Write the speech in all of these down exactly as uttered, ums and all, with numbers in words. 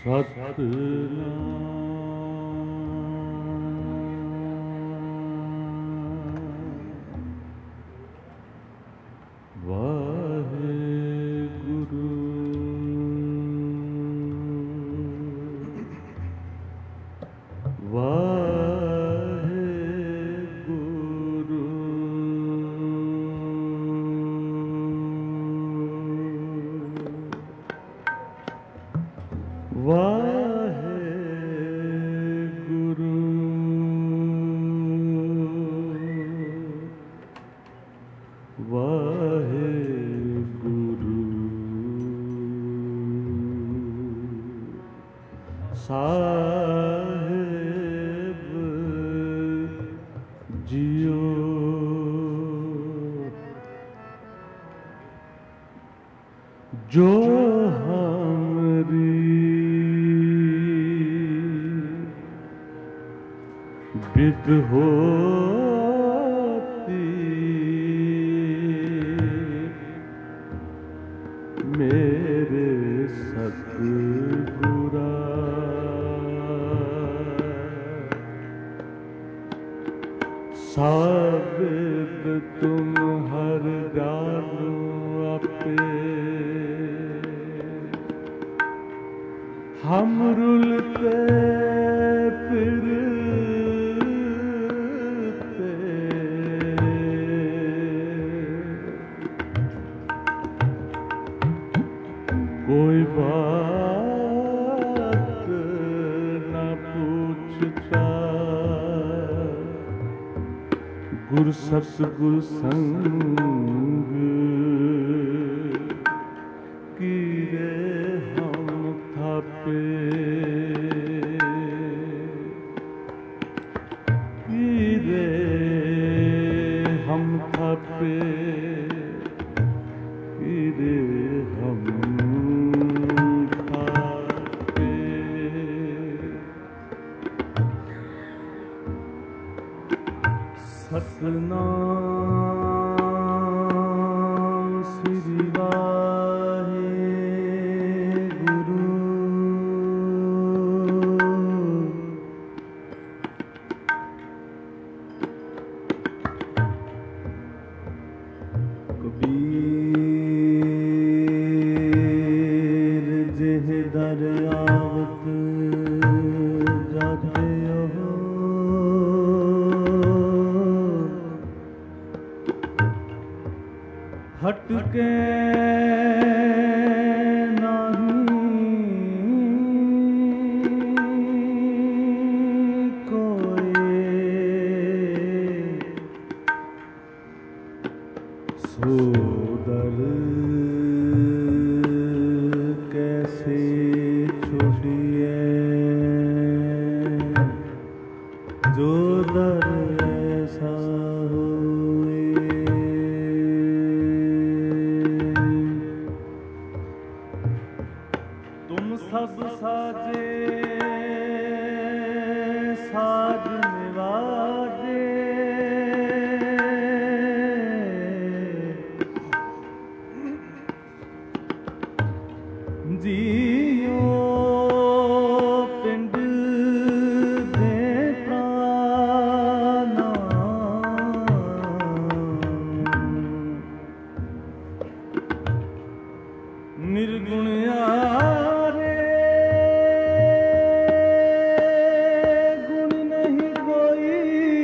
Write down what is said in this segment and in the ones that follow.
जो हमरी बिद होती मेरे सतगुरा साबित तुम हर जानो अपे हम रुलते फिरते कोई बात न पूछता गुर सतगुर संग कीरे हम थापे कीरे हम थापे कीरे हम थापे। सतनाम श्री वाहेगुरु। कबीर जिह दर आवत जाते हो हटके नहीं कोई सोदर कैसे छोड़िए जो दर ऐसा होए। तुम सब साजे साज निवाजे जियो पिंड दे प्राणा निर्गुण यारे गुण नहीं कोई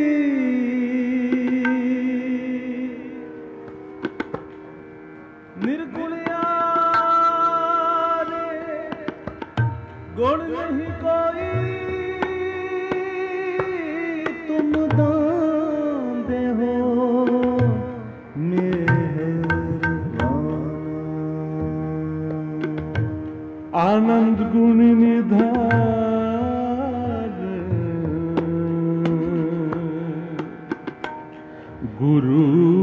निर्गुण यारे गुण नहीं कोई तुम दांदे हो आनंद गुण निधान गुरु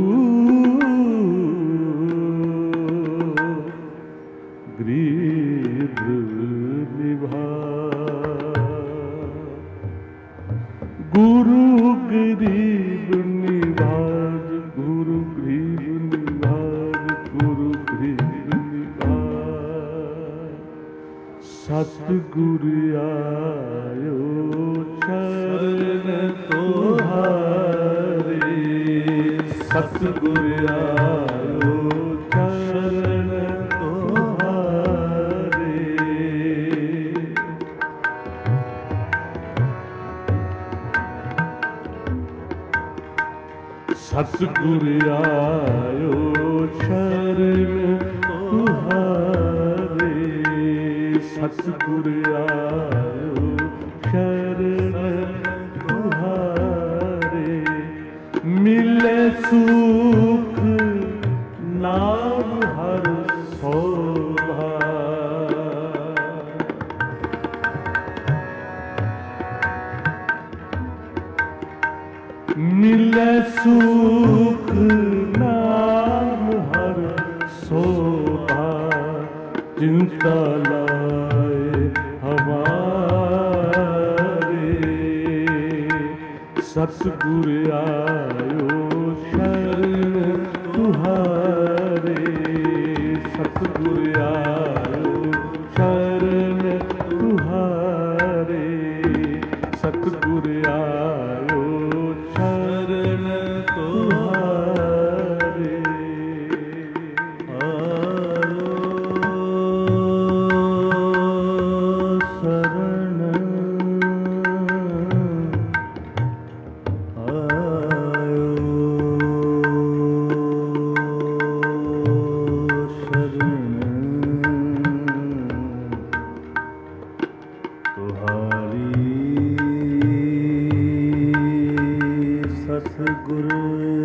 ग्रीव निभान गुरु ग्रीव निभाज गुरु ग्रीव निभाज गुरु ग्रीव निभाज सतगुरु आयो शरण तुम्हारी, सतगुरु आयो शरण तुम्हारी। सतगुरु आयो शरण तुम्हारी, सतगुरु आयो शरण तुम्हारे। मिले सुख नाम हर शोभा, मिले सुख नाम हर शोभा। चिंता लाए हमारे, सतगुरु आयो शरण तुम्हारे, सतगुरु आयो शरण तुम्हारे, सतगुरु आयो शरण तुम्हारे। सतगुरु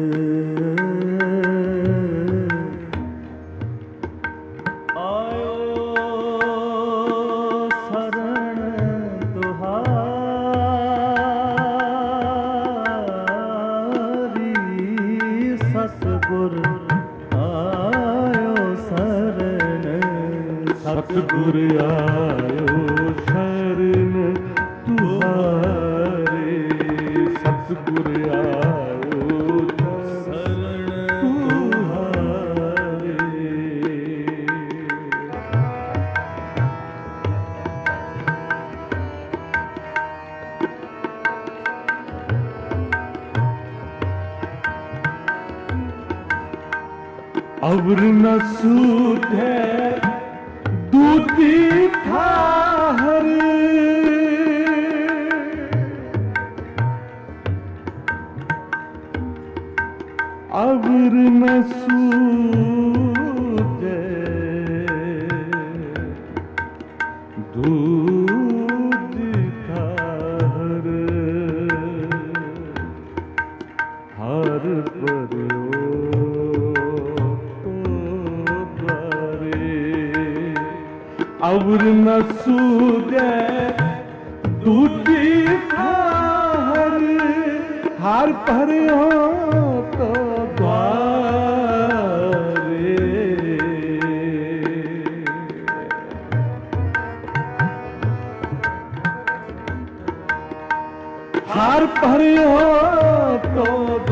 आयो शरण तुम्हारी, सतगुरु आयो शरण, सतगुरु आयो शरण तुम्हारे, सतगुरु आयो शरण तुम्हारे। अवर न सूझे दूती ठाहर, अवर न सूझे दूती ठाहर। हर पर्यो अवर न सूझे दूती ठाहर। हार भरियो तो द्वारे, हार भरियो तो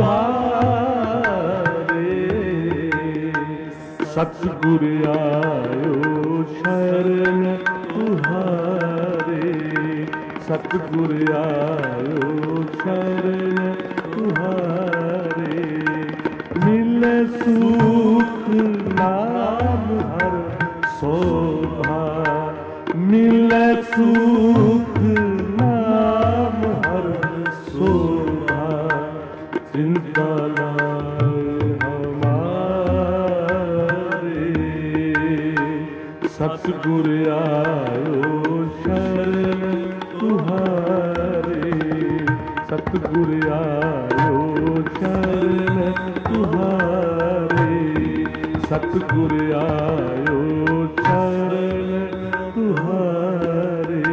द्वारे। सतगुरु आयो शरण तुम्हारे, सतगुरु आयो शरण तुम्हारे। मिले सुख नाम हर शोभा, मिले सुख नाम हर शोभा। चिंता लाए हमारे, सतगुरु आयो शरण तुम्हारे, सतगुरु आयो शरण तुम्हारे, सतगुरु आयो शरण तुम्हारे।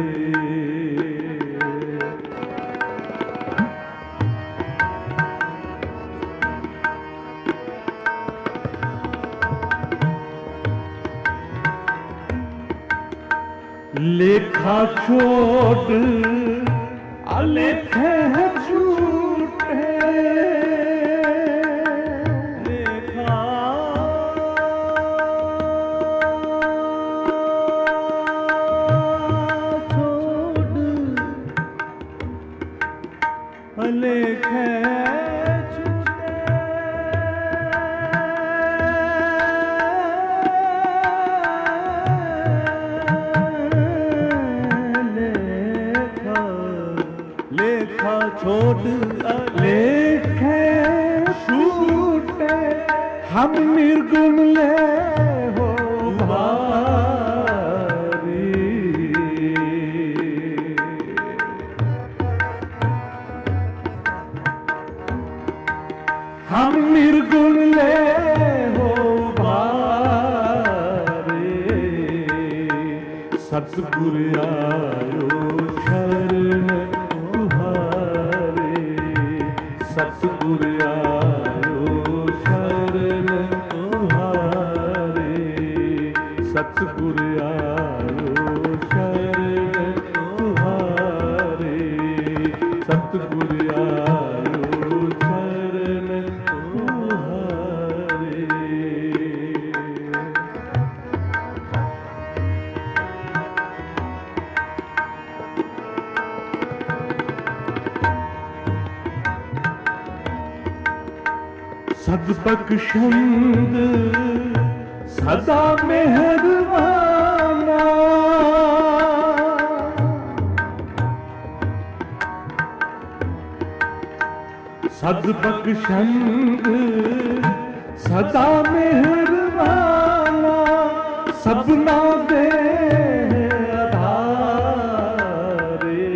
लेखा छोड़ अलेखे हैं झूठे, लेखा छोट लेखे छूटे हम निर्गुण ले हो भारी। हम निर्गुण ले हो भारे, सतगुर आयो शरण तुम्हारे। सतगुर आयो शरण तुम्हारे। सतगुर आयो शरण तुम्हारे। सतगुर आयो शरण तुम्हारे। सदबख्शंद सदा मेहरबाना। सदबख्शंद सदा मेहरबाना। सबना दे आधारे।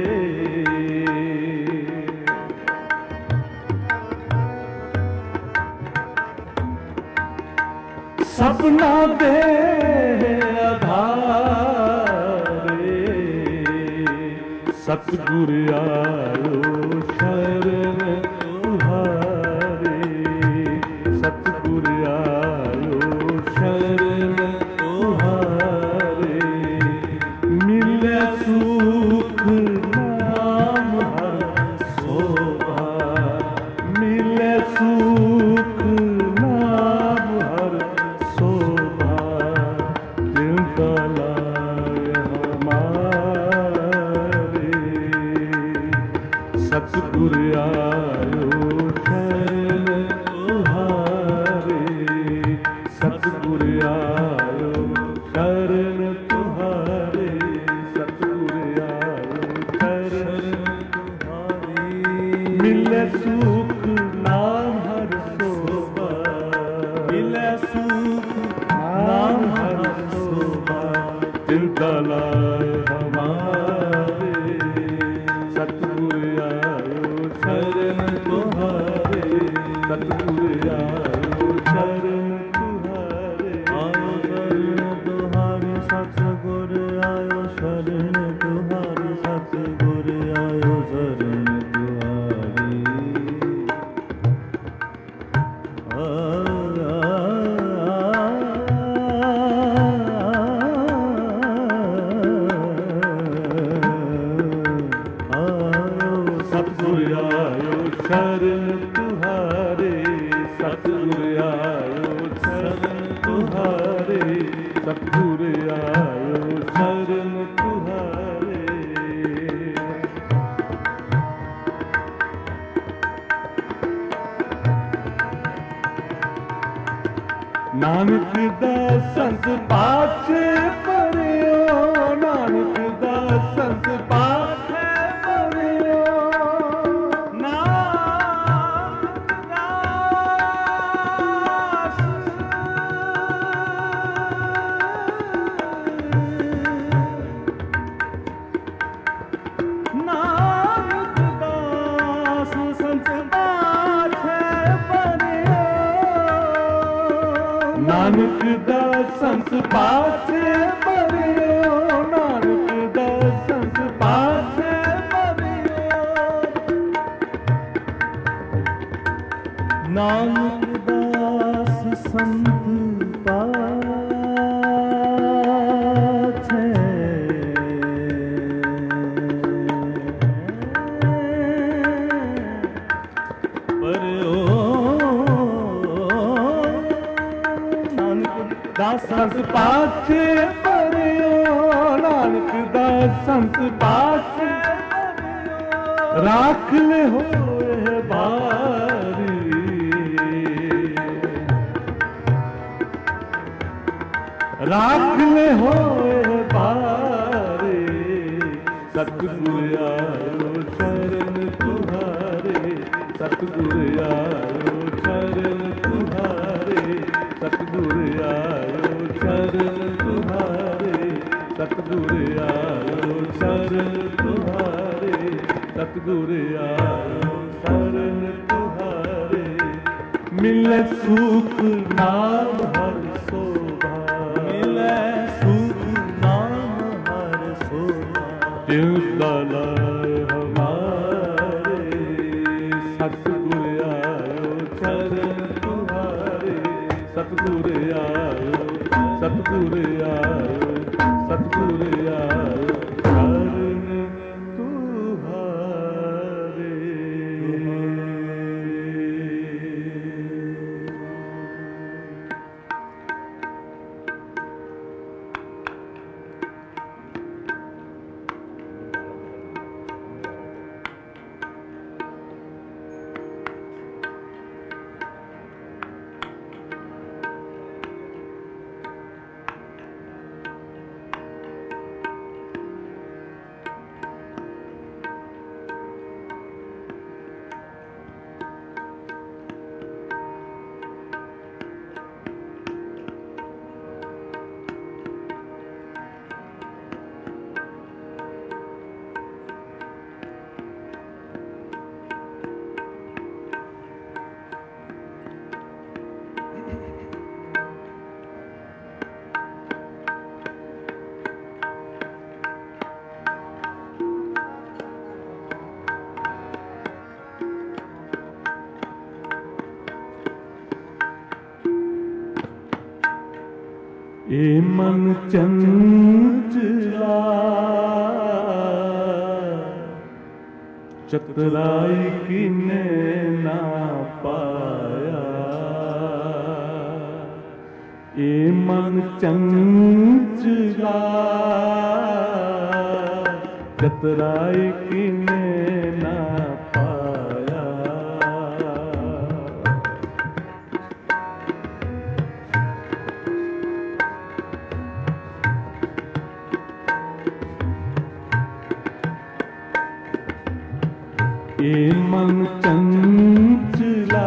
सबना दे आधारे। सतगुर आयो शरण तुम्हारे। सतगुर आयो शरण तुम्हारे। मिले सुख नाम हर शोभा। मिले सुख नाम हर शोभा। चिंता लाय हमारे। सतगुर आयो शरण तुम्हारे। सतगुर आयो शरण तुम्हारे। सतगुर आयो शरण तुम्हारे। मिले सुख नाम हर शोभा। मिले सुख नाम हर शोभा। चिंता लाय हमारे। सतगुर आयो शरण तुम्हारे। सतगुर आयो शरण तुम्हारे। आयो शरण तुम्हारे। सतगुर आयो शरण तुम्हारे। सतगुर आयो शरण तुम्हारे। आ सतगुर आयो शरण तुम्हारे। सतगुर आयो शरण तुम्हारे। सतगुर आयो शरण तुम्हारे। नानक दा संत पाछे पढ़ियो। नानक दा संत पाछे पढ़ियो। नानक दास नानक दास संत पाछे पढ़ियो। नानक दा संत पाछे पढ़ियो। नानक दा संत पाछे पढ़ियो। नानक दास संत पाछे पढ़ियो। नानक दास संत पाछे पढ़ियो। नानक दा संत पाछे राख ले होए भारी। राख ले होए भारे। सतगुर आयो शरण तुम्हारे। सतगुर आयो शरण तुम्हारे, सतगुर आयो शरण तुम्हारे, सतगुर आयो शरण तुम्हारे, सतगुर आयो शरण तुम्हारे। मिले सुख नाम हर शोभा, मिले सुख नाम हर शोभा, त्यों दलाए हमारे, सतगुर आयो शरण तुम्हारे, सतगुर आयो सतगुर आयो सतगुर आयो शरण तुम्हारे। ए मन चंचला चतुराई किने ना पाया, ए मन चंचला चतुराई किने ना पाया। ए मन चंचला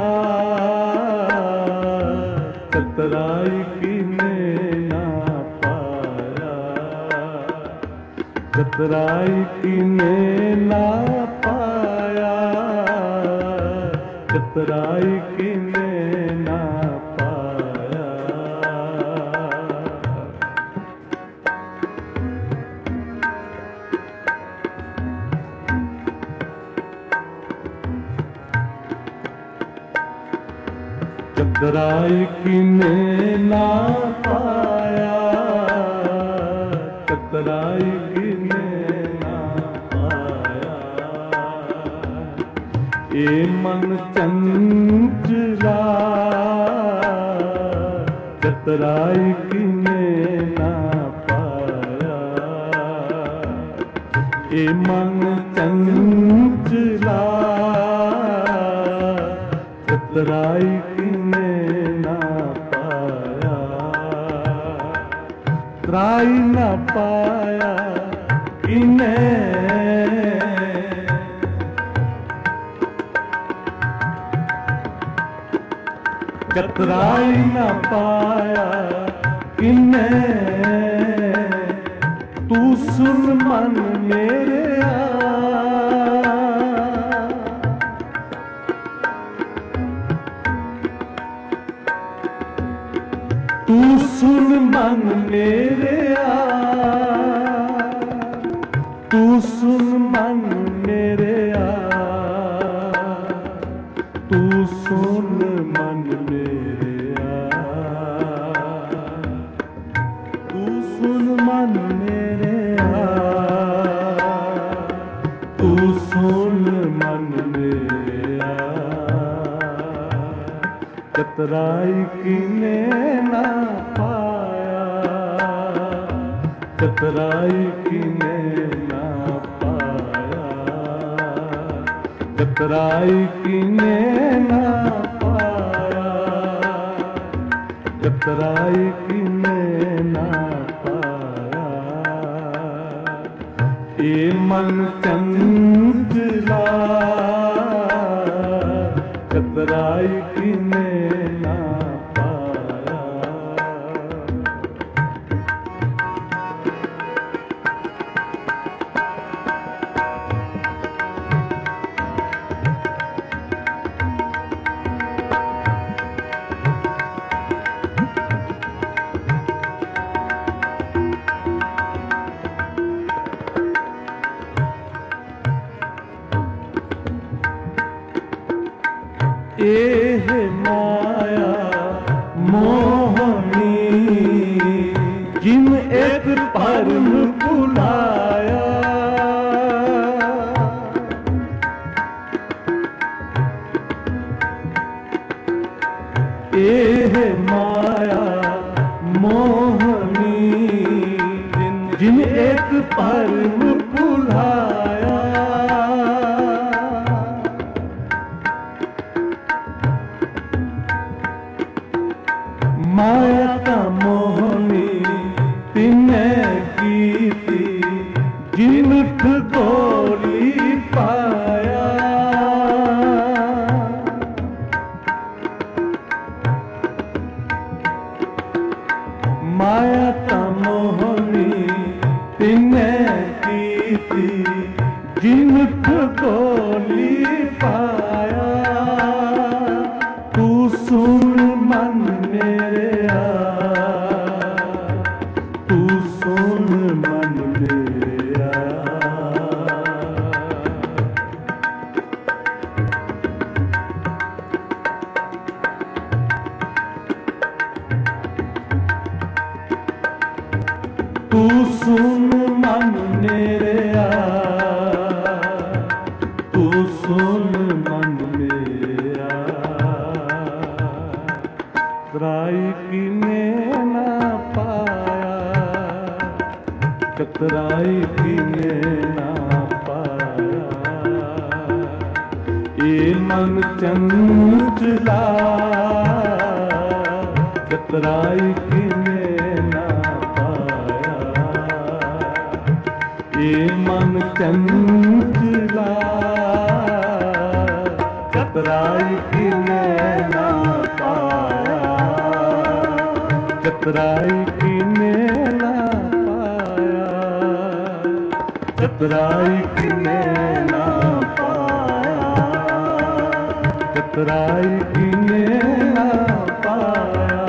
चतुराई किने ना पाया, चतुराई किने ना पाया, चतुराई किने ना पाया। चतुराई किने ना पाया, चतुराई किने ना पाया। ए मन चंचला चतुराई किने ना पाया, ए मन चंचला चतुराई किने ना पाया। त्राई ना पाया किने, चतुराई ना पाया किने। तू सुन मन मेरे आ, तू सुन मन मेरे आ, तू सुन मन मेरे आ, तू सुन मन मेरे आ, तू सुन मन मेरे आ, तू सुन मन मेरे आ। चतुराई किने ना पाया, चतुराई किने ना पाया, चतुराई किने ना पाया, चतुराई किने ना पाया। ए मन चंचला चतुराई किने ना पाया। एह माया मोहनी जिन एक परम बुलाया। एह माया मोहनी जिन एक परम बुलाया। माया का मोहनी तिने कीती जिन ठगोली पाया। माया का मोहनी तिने कीती जिन ठगोली पाया। तू सुन मन मेरे तू सुन मन मेरा। तू सुन मन मेरा तू सुन मन मेरा। चतुराई किने ना पाया। चतुराई किने ना पाया। ये मन चंचला चतुराई किने ना पाया। ये मन चंचला चतुराई किने ना पाया। चतुराई किने ना पाया। चतुराई किने ना पाया। चतुराई किने ना पाया।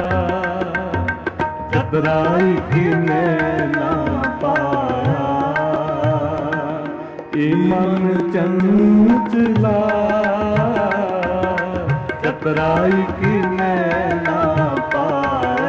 चतुराई किने ना पाया। ये मन चंचला चतुराई किने ना पाया।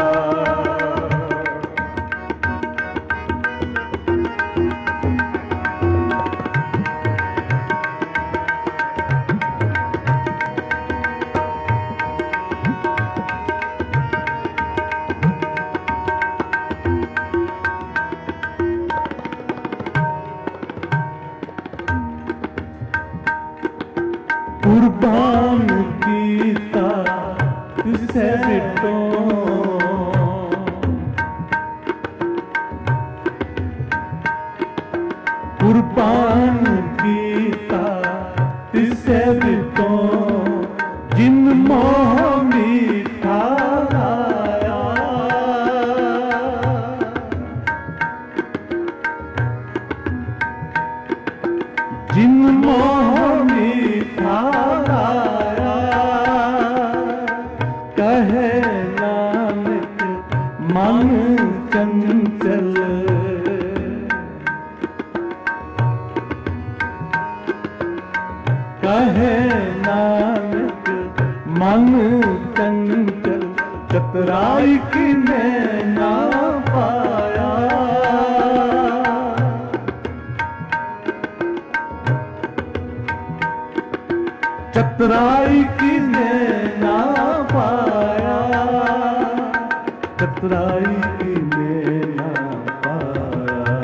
कुर्बान कीता तुसे बिटो। कुर्बान कीता तुसे बिटो जिन मोह मीठा लाया। जिन मोह मीठा लाया। कहे नानक मन चंचल। कहे नानक मन चंचल चतुराई किने ना पाया। चतुराई किने ना पाया। चतुराई किने ना पाया।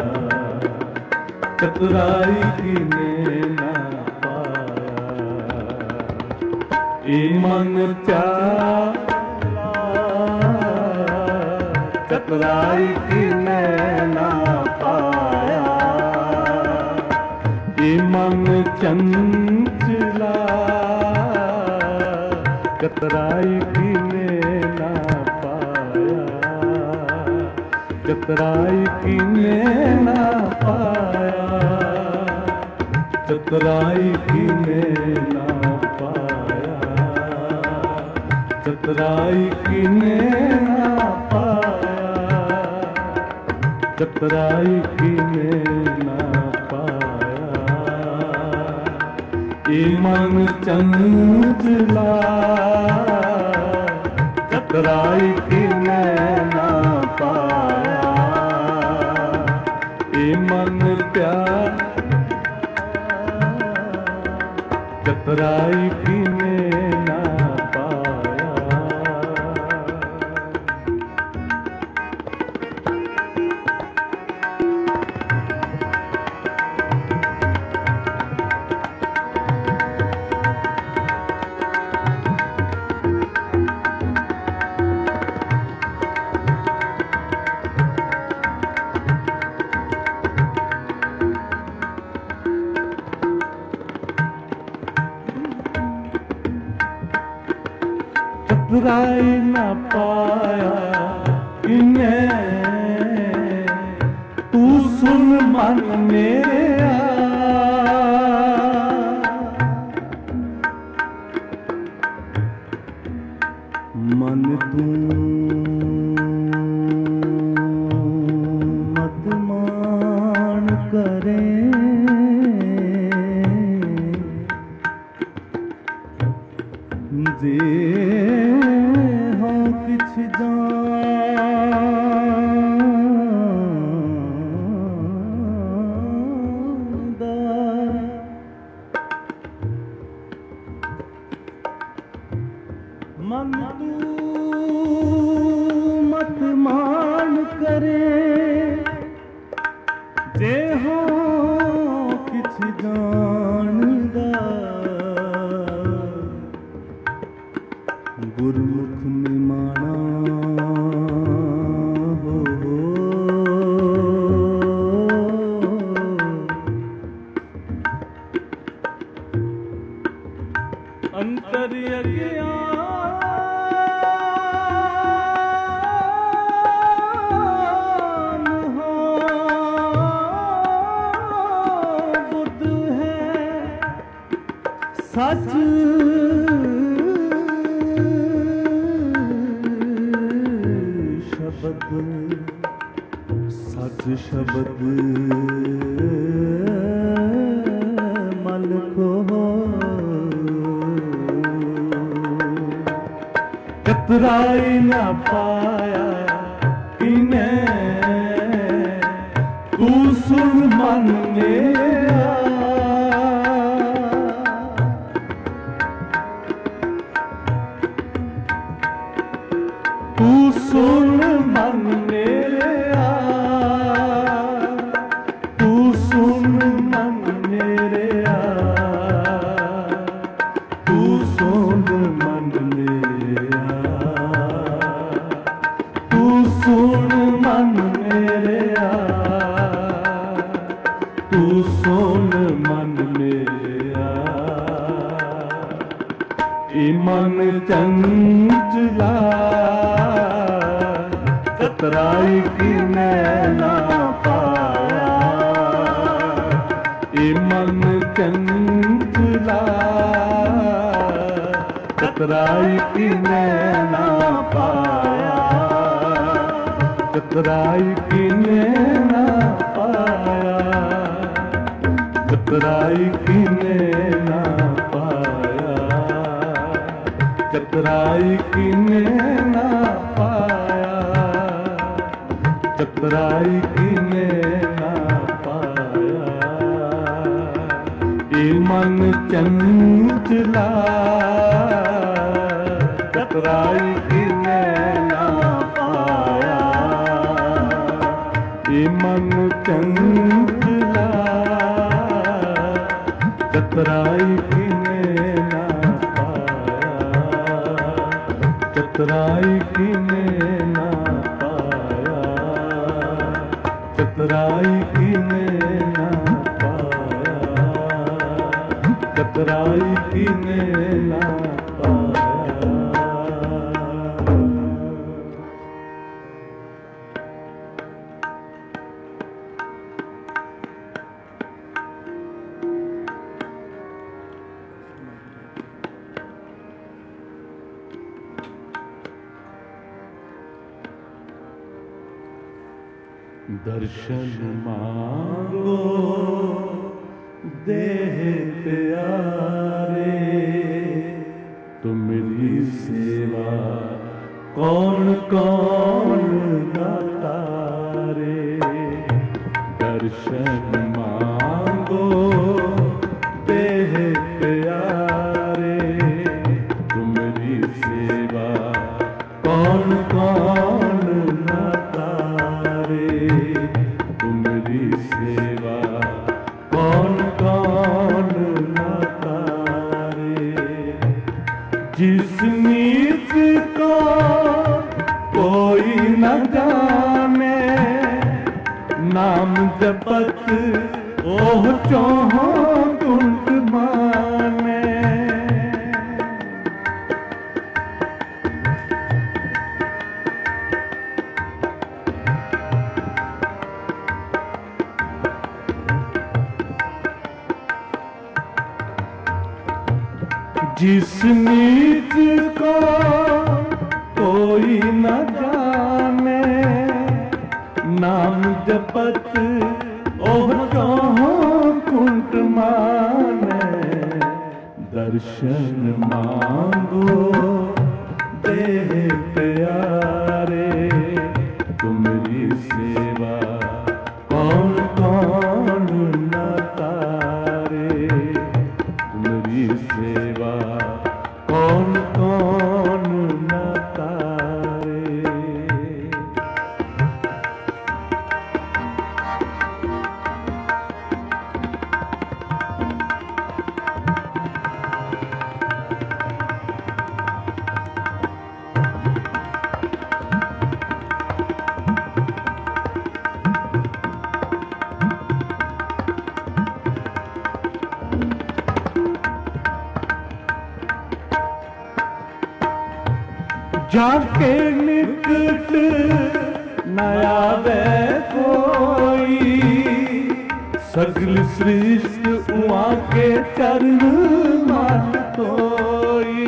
चतुराई किने ना पाया। ये मन चाला चतुराई किने ना पाया। ये मन चंचला चतराई किने ना पाया, चतराई किने ना पाया, चतराई किने ना पाया, चतराई किने ना पाया, चतराई किने ना पाया। ये मन चंचला चतराई किने ना पाया, ये मन प्यार चतराई किने ना पाया। चतराई न पाया इन्हें, तू सुन मन मेरा, मन तू मत मान करे, जे हाँ किछ जानदा, मन तू मत मान करे, जे हाँ किछ जानदा, गुरमुख में माना हो, अंतर अज्ञान हो, बुद्ध है सच सच शब्द मल को, चतराई न पाया इन्हें, तू सुन मन मेरा, तू सुन मन मेरा, तू सुन मन मेरा, तू सुन मन मेरा, तू सुन मन मेरा, तू सुन मन मेरा। ये मन चंचला चतराई किने ना पाया, ये मन चंचला चतराई किने ना पाया, चतराई किने ना पाया, चतराई किने ना पाया, चतराई किने ना पाया, चतराई किने ना पाया। ये मन चंचला चतराई किने ना पाया, ये मन चंचला चतराई किने ना पाया, चतराई किने ना पाया, चतराई किने ना पाया, चतराई किने ना पाया। दर्शन मांगो देह प्यारे, तुम्हारी सेवा कौन कौन न तारे। दर्शन मांगो देह प्यारे, तुम्हारी सेवा कौन कौन न तारे। तुम्हारी सेवा कौन कौन न तारे। जिस नीत को कोई न जाने, नाम जपत ओह चौहों कुंठ माने। जिस नीच को कोई न जाने, नाम जपत ओह चौहों कुंठ माने। दर्शन मांगो देह प्यारे, तुम्हारी सेवा कौन कौन न तारे। तुम्हारी सेवा कौन कौन न तारे। जाके निकट न आवे कोई, सगल सृष्टि उआ के चरण मान कोई।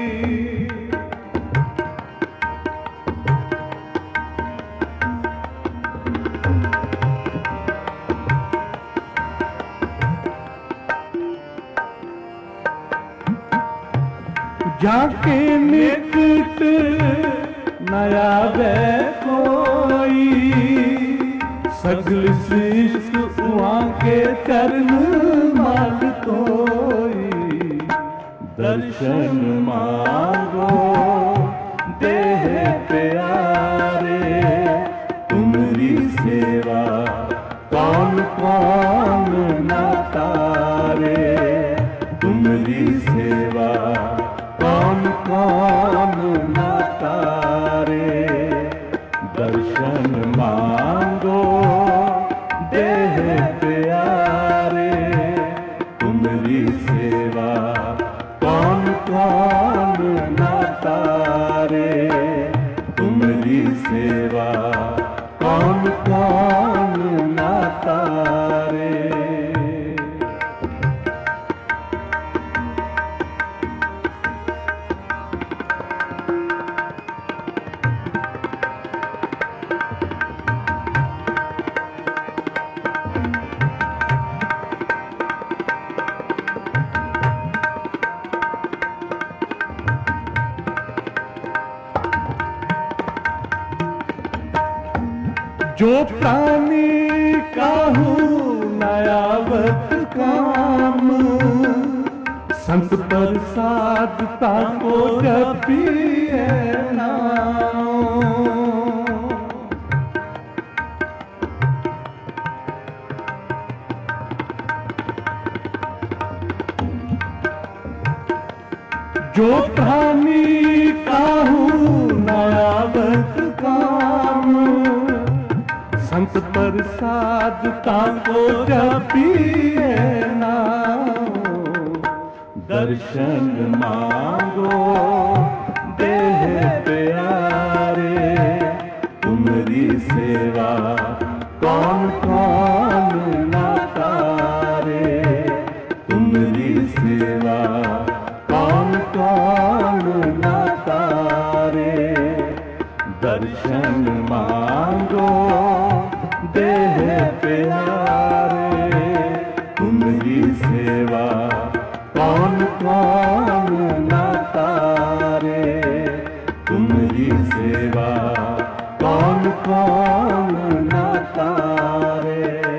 जाके निकट न आवे कोई, सगल शिष्ट उहाँ के चरण माल कोई। दर्शन मांगो देह प्यारे, तुम्हारी सेवा कौन कौन न तारे। तुम्हारी सेवा कौन कौन न तारे। दर्शन मांगो देह प्यारे, तुम्हारी सेवा कौन कौन न तारे। तुम्हारी सेवा कौन कौन न तारे। जो प्राणी काहू नयावत काम, संत प्रसाद ताको जपिए नाम। जो प्राणी काहू नयावत काम, संत प्रसाद ताको जपिए नाम। दर्शन मांगो देह प्यारे, तुम्हारी सेवा कौन कौन न तारे। तुम्हारी सेवा कौन कौन न तारे। दर्शन मांगो दे प्यारे तुम्हारी सेवा कौन कौन ना तारे तुम्हारी सेवा कौन कौन ना तारे।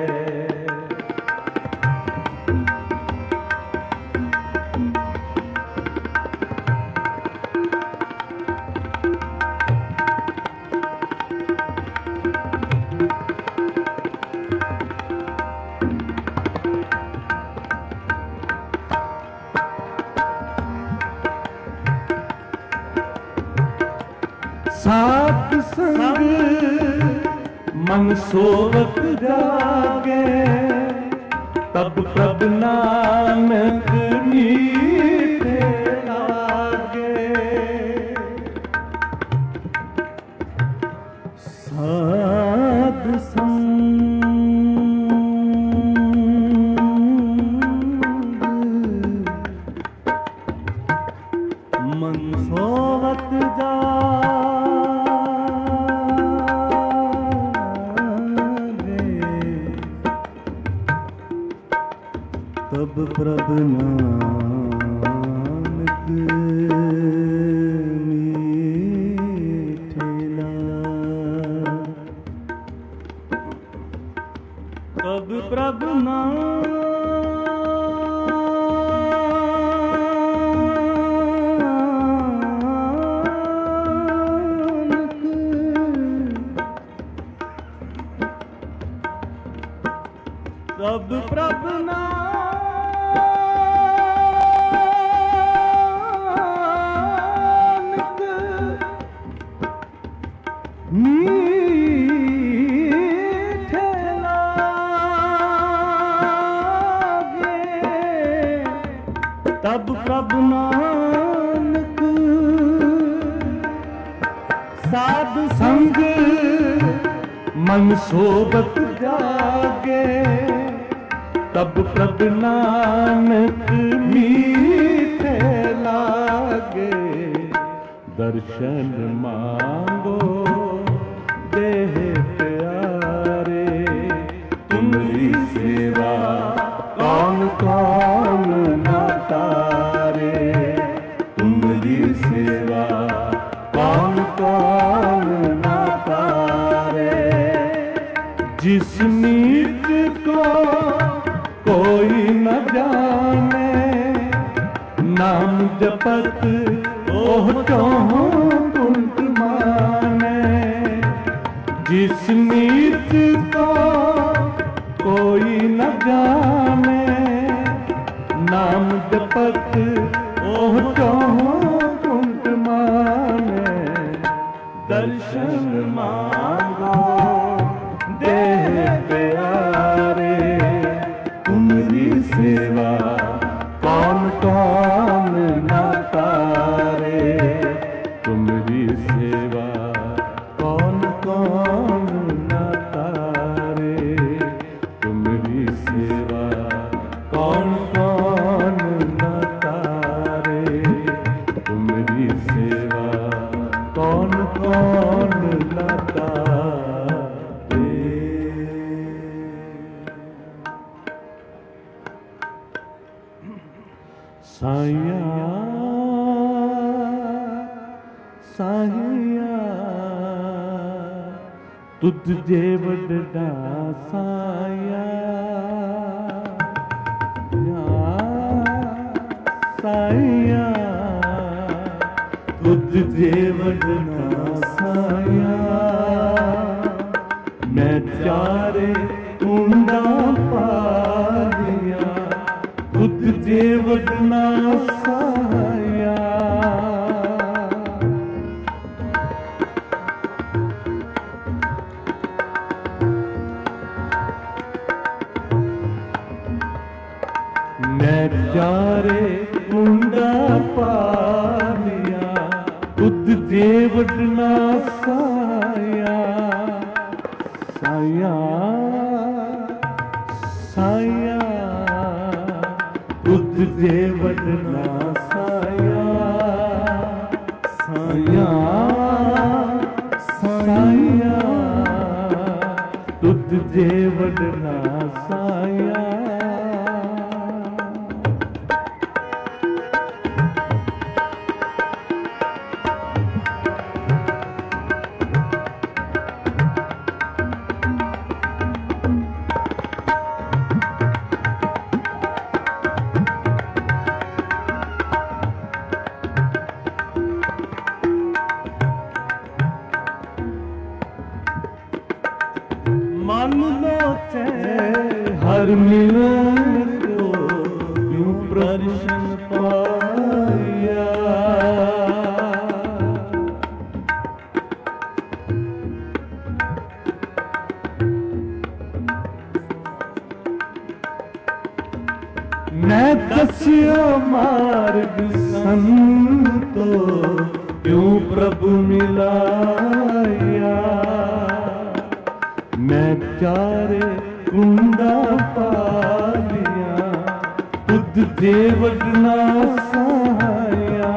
सात संग मन सोवत जागे तब प्रभ नानक मीठे लागे। साध संग मन सोवत जागे तब प्रभ नानक मीठे लागे। तब प्रभ नानक तब प्रभ नानक मीठे लागे। तब प्रभ नानक साध संग मन सोबत जागे तब प्रभ नानक मीठे लागे। दर्शन मांगो देह प्यारे तुम्हारी सेवा कौन कौन ना तारे तुम्हारी सेवा कौन कौन ना तारे। जिस नीच को कोई न जाने नाम जपत ओह चौहों कुंठ माने। जिस नीच को कोई न जाने नाम जपत ओह चौहों कुंठ माने। दर्शन मांगो देह प्यारे तुम्हारी सेवा कौन कौन ना तारे तुम्हारी सेवा कौन कौन ना तारे तुम्हारी सेवा कौन कौन ना तारे तुम्हारी सेवा कौन कौन ना तारे। साया साया तुझे वडड़ा साया साया तुझे वडड़ा साया। मैं चारे ऊंडा पा दिया तुझे वडना साया। मैं चारे ऊंडा पा लिया तुझे वडना साया। साया साया तुझे वडना साया। साया साया तुझे वडना वडना साया मन लोचे हर मिलन को क्यों प्रश्न पाया मैं दस्यो मार्ग संतो क्यों प्रभु मिलाया मैं चारे कुंडा पालिया खुद दे वडना सहाया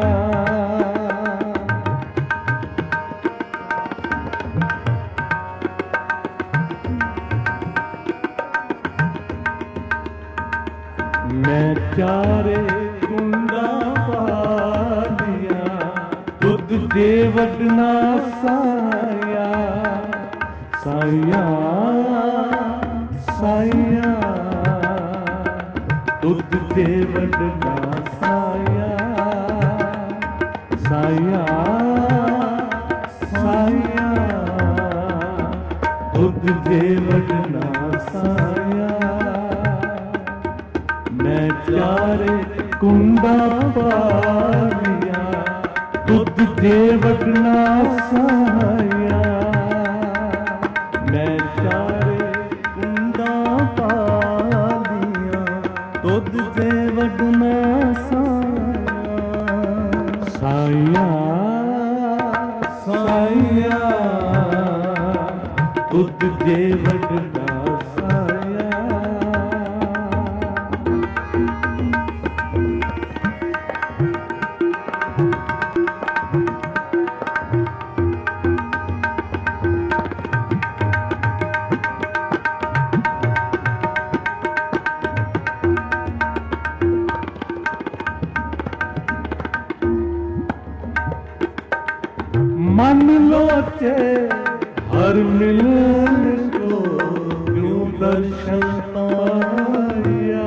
मैं चारे कुंडा पालिया खुद दे वडना सहाया साया साया दुध दे वडना साया साया साया दुध दे वडना साया मैं चारे कुंडा पालिया दुध दे वडना साया मैं चारे कुंडा पालिया दुध दे वडना साया साया दुध दे वडना साया मन लोचे हर मिलन को क्यों दर्शन पाया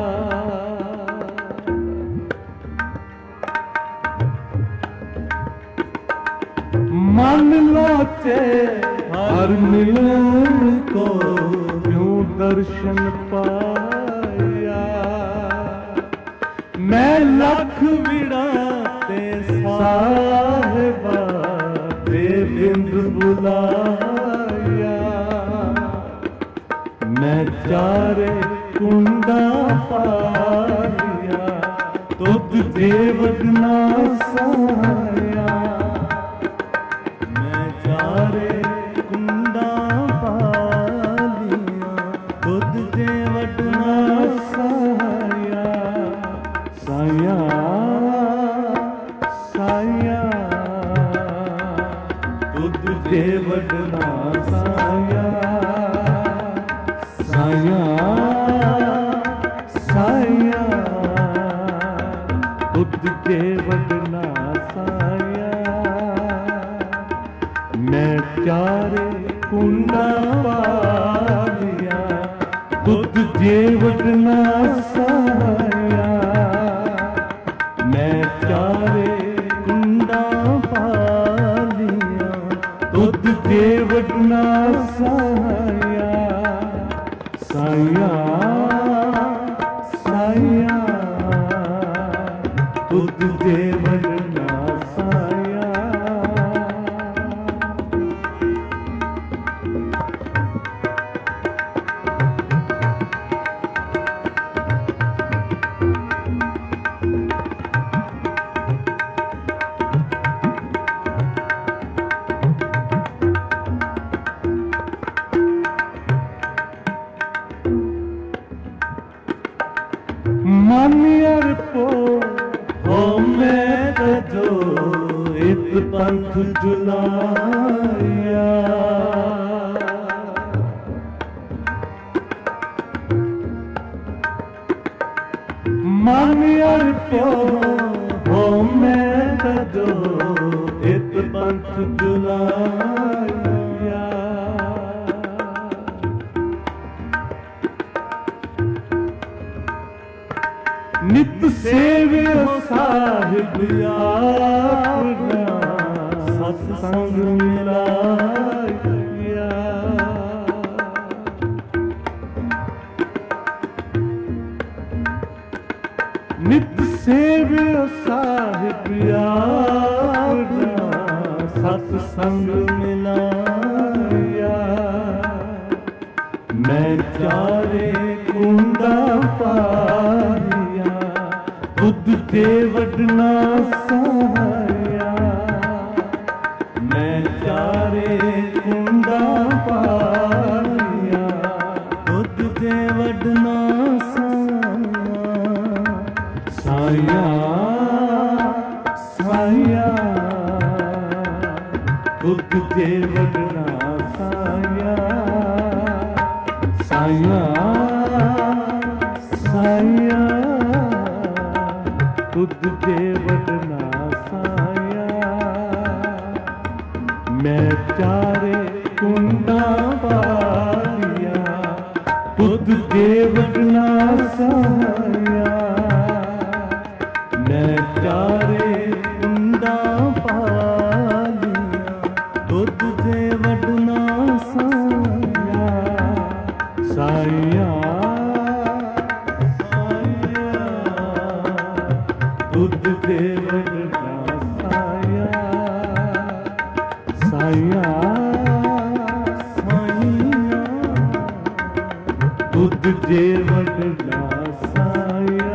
मन लोचे हर मिलन को क्यों दर्शन पाया मैं लख विड़ाते साहिबा बिंद बुलाया मैं चारे कुंडा पालिया दुध दे वडना साया मैं चारे कुंडा पालिया दुध दे वडना साया साया साया दुध दे वडना साया साया साया दुध दे वडना साया मैं चारे कुंडा पालिया दुध दे वडना साया मैं चारे कुंडा पालिया दुध दे वडना साया साया साया दुध दे वडना साया मानियर को हो मैं जो इत पंथ जुलाया मन अर्प्यो हो मैं कदो इत पंथ जुलाया नित सेवियो साहिब आपना सत्संग मिलाया नित सेवियो साहिब आपना सत्संग मिलाया मैं चारे कुंडा पाया बुद्ध के वडना सहाया मैं चारे कुंडा पाया बुद्ध के वडना साया साया बुद्ध के वडना साया साया साया बुद्ध के वडना साया मैं चारे कुंडा पाया बुद्ध के वडना साया मैं चारे कुंडा पालिया बुद्ध के वडना साया साया साया बुद्ध के वडना साया साया साया बुद्ध के वडना साया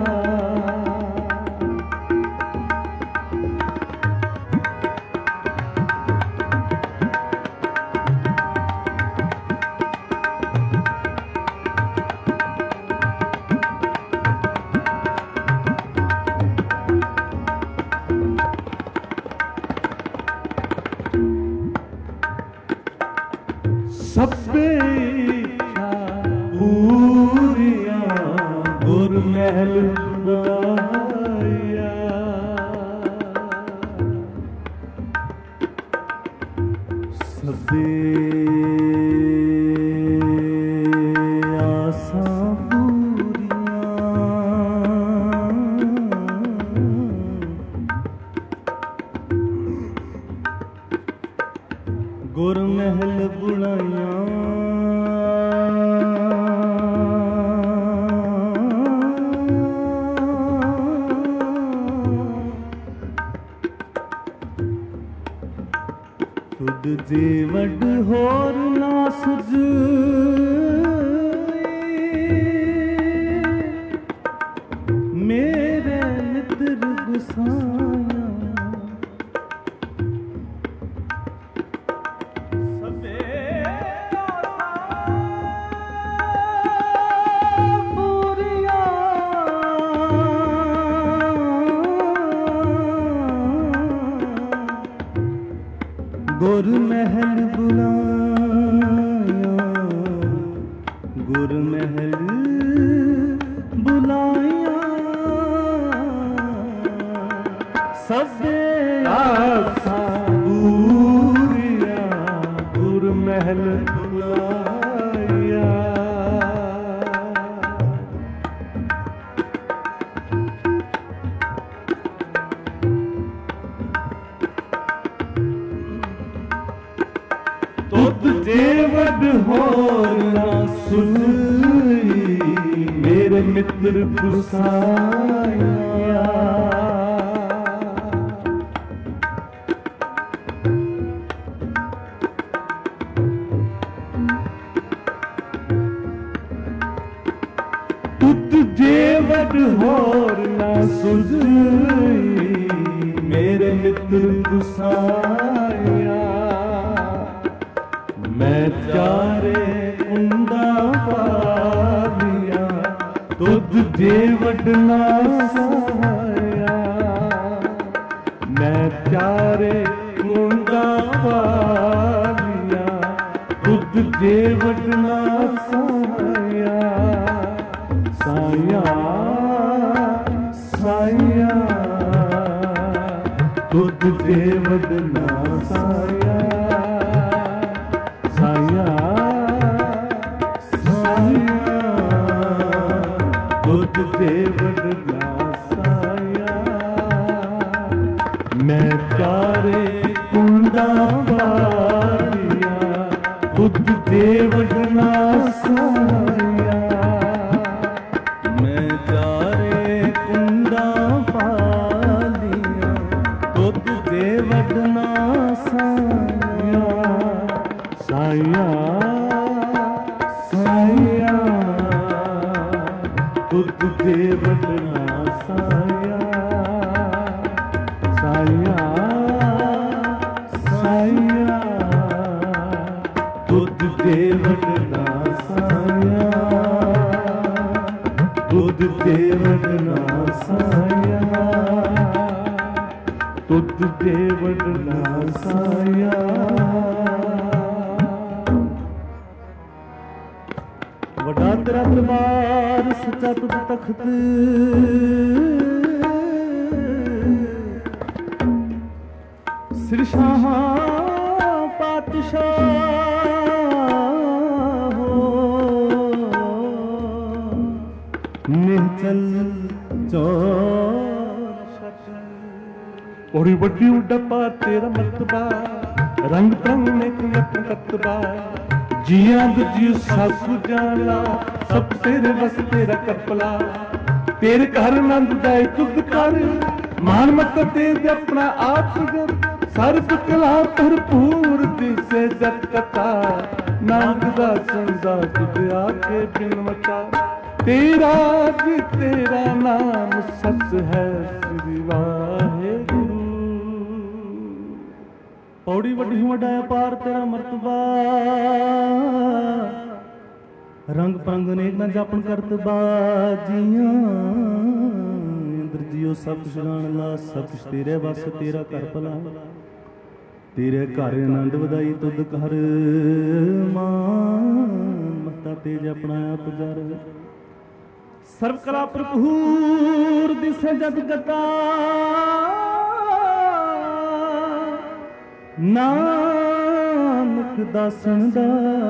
सबे इच्छा पूरिया गुर महल बुलाया सबे आसा पूरिया गुर महल बुलाया तुद जे वड होर ना सुझ मेरे मित्र गुसाया गुर महल बुलाया गुर महल बुलाया सबे आसा पूरिया गुर महल बुलाया तुद जे वड होर ना सुनी मेरे मित्र गुसाया तुद जे वड होर ना सुनी मेरे मित्र गुसाया मैं चारे कुंडा पालिया तुद जे वडना सहाया मैं चारे कुंडा पालिया तुद जे वडना सहाया साया तुझ दे वदना साया साया साया तुझ दे वदना साया मैं तारे कुंडा पालिया तुझ दे वदना साया मैं चारे कुंडा पालिया तुझ दे वदना साया साया साया तुझ दे वदना साया साया साया तुझ दे वदना साया तुझ दे वदना साया तुझ दे वदना साया वड्डा तेरा दरबार सच्चा तुझ तख्त सिर शाह पातशाह हो निहचल चौर बड़ी बड़ी उडपा तेरा मर्तबा रंग तरंग में कुलप कतबा जिया जी सब जाला सब तेरे बस तेरा कपला तेरे घर नंद दाए तुद कर मान मत तेज अपना आप सर्व कला भरपूर दिसे जत कथा नाग दा संदा तुझ आके बिनवता तेरा जी तेरा नाम सच है श्री वाहेगुरु पौड़ी वड्डी वड्डा पार तेरा मर्तबा रंग पंग अनेक ना जापन करतबा जिया इंद्र जियो सब कुछ जान ला सब कुछ तेरे बस तेरा कर भला तेरे घर आनंद वधाई तुद कर मान मत्ता तेज अपना आप जर सर्व कला भरपूर दिसे जग गता नानक दासन दा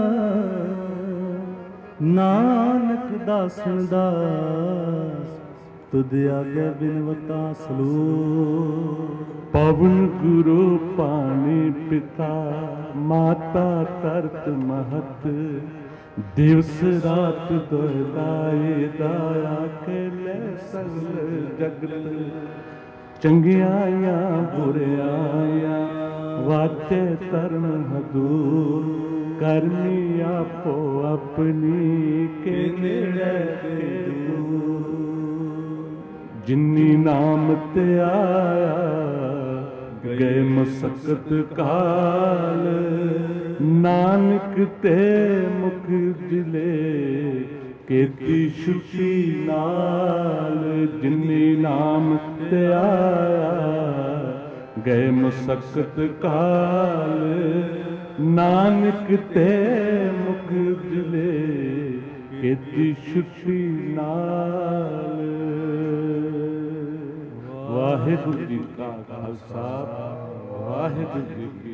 नानक दासन दास तुद आगे बिनवता सलो पवन गुरु पानी पिता माता तरत महत दिवस रात दोहराए दाया के ले सगल जगत चंगियाया बुरियाया वाचे धर्म हदूर करनी आपो अपनी के नेड़े के दूर जिन्नी नाम ते आया गए मसकत काल नानक ते मुख जिले केती शुची नाल जिन्नी नाम ते आया गए मसकत काल नानक ते मुख जिले केती शुची नाल वाहिगुरु जी का खालसा वाहिगुरु जी की